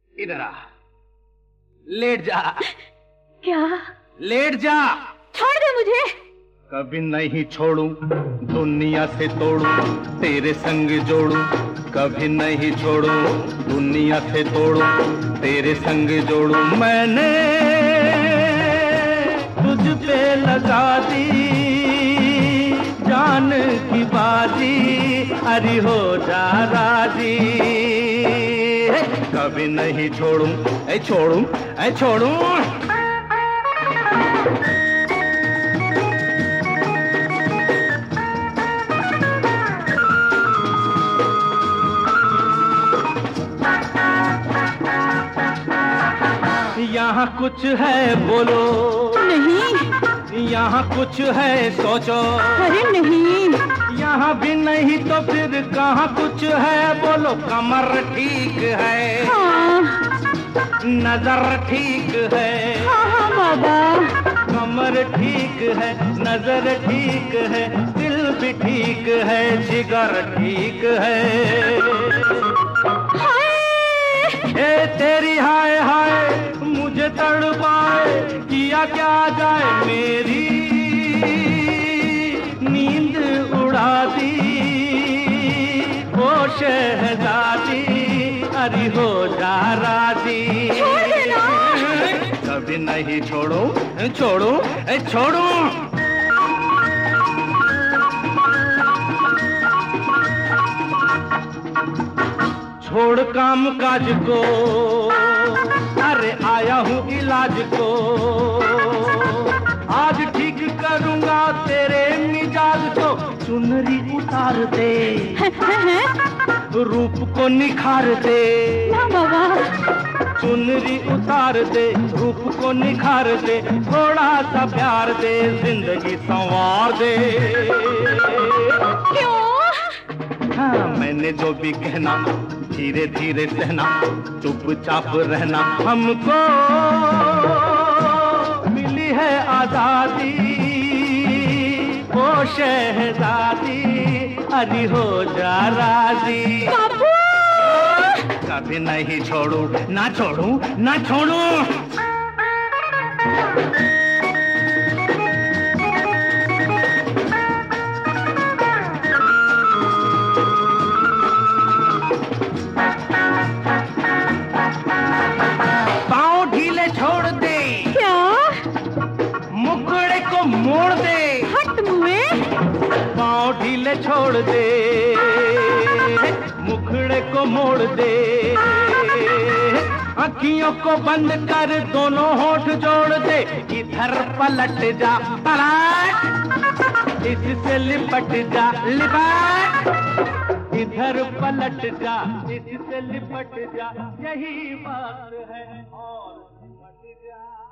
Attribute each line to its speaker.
Speaker 1: इधर आ, लेट जा।
Speaker 2: क्या?
Speaker 1: लेट जा।
Speaker 2: छोड़ दे मुझे।
Speaker 1: कभी नहीं छोड़ू, दुनिया से तोड़ू, तेरे संग जोड़ू। कभी नहीं छोड़ू, दुनिया से तोड़ू, तेरे संग जोड़ू। मैंने तुझ पे लगा दी जान की बाजी, अरे हो जा राजी। कभी नहीं छोड़ू, ऐ छोड़ू, ऐ छोड़ू। यहाँ कुछ है बोलो,
Speaker 2: नहीं।
Speaker 1: यहाँ कुछ है सोचो,
Speaker 2: अरे नहीं।
Speaker 1: यहाँ भी नहीं तो फिर कहाँ कुछ है बोलो। कमर ठीक है,
Speaker 2: हाँ।
Speaker 1: नजर ठीक है,
Speaker 2: हाँ हाँ बाबा।
Speaker 1: कमर ठीक है, नजर ठीक है, दिल भी ठीक है, जिगर ठीक है। ए तेरी हाय हाय मुझे तड़पाए, किया क्या जाए मेरी नींद उड़ा दी ओ शहजादी, अरे हो जा राजी।
Speaker 2: छोड़ देना।
Speaker 1: कभी नहीं छोड़ो, छोड़ो, छोड़ो। छोड़ काम काज को, अरे आया हूँ इलाज को। आज ठीक करूँगा तेरे मिजाज को। चुनरी उतार दे, रूप को निखार दे।
Speaker 2: ना बाबा।
Speaker 1: चुनरी उतार दे, रूप को निखार दे, थोड़ा सा प्यार दे, जिंदगी संवार दे।
Speaker 2: क्यों?
Speaker 1: हाँ, मैंने जो भी कहना धीरे धीरे सहना, चुपचाप रहना। हमको मिली है आजादी ओ शहजादी, अरे हो जा राजी।
Speaker 2: बाबू।
Speaker 1: कभी नहीं छोड़ू, ना छोड़ू, ना छोड़ू। मोड़ दे,
Speaker 2: हट मुए।
Speaker 1: पाँव ढीले छोड़ दे, मुखड़े को मोड़ दे। अखियों को बंद कर दोनों होठ जोड़ दे। इधर पलट जा, पलट, इससे लिपट जा, लिपट। इधर पलट जा, इससे लिपट जा, यही बात है और लिपट जा।